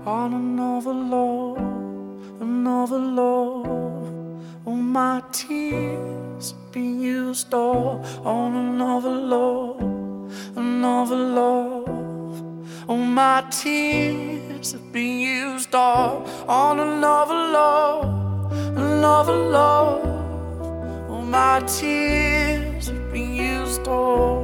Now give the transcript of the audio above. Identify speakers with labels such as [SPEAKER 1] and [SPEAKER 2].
[SPEAKER 1] on another love, another love. Oh, my tears being used all on another love, another love. Oh, my tears have been used all on another love, another love. Oh, my tears have been used all.